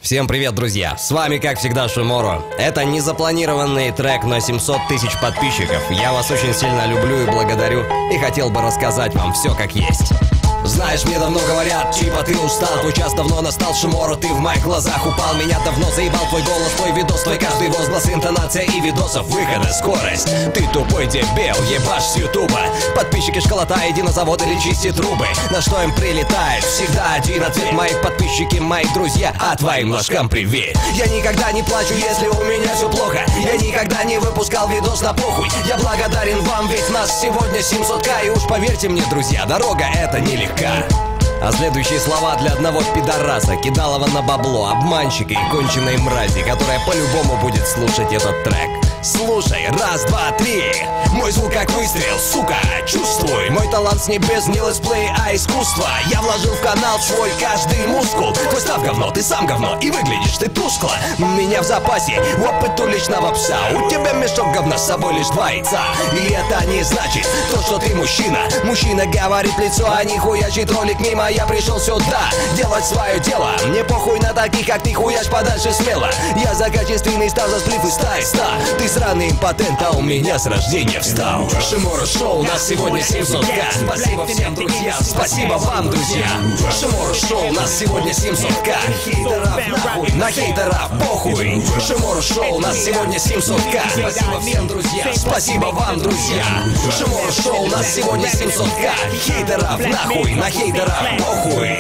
Всем привет, друзья! С вами, как всегда, Шиморо. Это незапланированный трек на 700 тысяч подписчиков. Я вас очень сильно люблю и благодарю, и хотел бы рассказать вам все как есть. Знаешь, мне давно говорят, типа ты устал, твой час давно настал, Шиморо, ты в моих глазах упал. Меня давно заебал твой голос, твой видос, твой каждый возглас, интонация и видосов, выхода, скорость. Ты тупой дебил, ебашь с ютуба. Подписчики школота, иди на завод или чисти трубы. На что им прилетает? Всегда один ответ: мои подписчики, мои друзья, а твоим ложкам привет. Я никогда не плачу, если у меня все плохо. Я никогда не выпускал видос на похуй. Я благодарен вам, ведь нас сегодня 700к. И уж поверьте мне, друзья, дорога это нелегка. А следующие слова для одного пидораса, кидалова на бабло, обманщика и конченой мрази, которая по-любому будет слушать этот трек. Слушай, раз, два, три. Мой звук как выстрел, сука, чувствуй. Мой талант с небес не летсплей, а искусство. Я вложил в канал свой каждый мускул. Твой став говно, ты сам говно, и выглядишь ты тускло. У меня в запасе опыт уличного пса. У тебя мешок говна, с собой лишь 2 яйца. И это не значит то, что ты мужчина. Мужчина говорит в лицо, а не хуячит ролик мимо. Я пришел сюда делать свое дело. Мне похуй на таких, как ты, хуяч подальше смело. Я за качественный став, за сплив и ста. Ты сраный импотент, а у меня с рождения встал. Шиморо Шоу, у нас сегодня 700к. Спасибо всем, друзья, спасибо вам, друзья. Шиморо Шоу, у нас сегодня 700к. Хейтеров нахуй, на хейтеров похуй. Шиморо Шоу, у нас сегодня 700к. Спасибо всем, друзья, спасибо вам, друзья. Шиморо Шоу, у нас сегодня 700к. Хейтеров нахуй, на хейтеров похуй.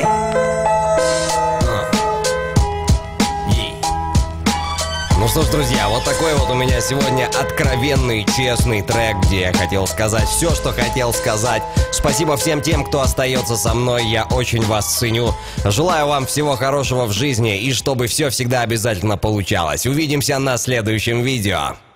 Ну что ж, друзья, вот такой вот у меня сегодня откровенный, честный трек, где я хотел сказать все, что хотел сказать. Спасибо всем тем, кто остается со мной, я очень вас ценю. Желаю вам всего хорошего в жизни и чтобы все всегда обязательно получалось. Увидимся на следующем видео.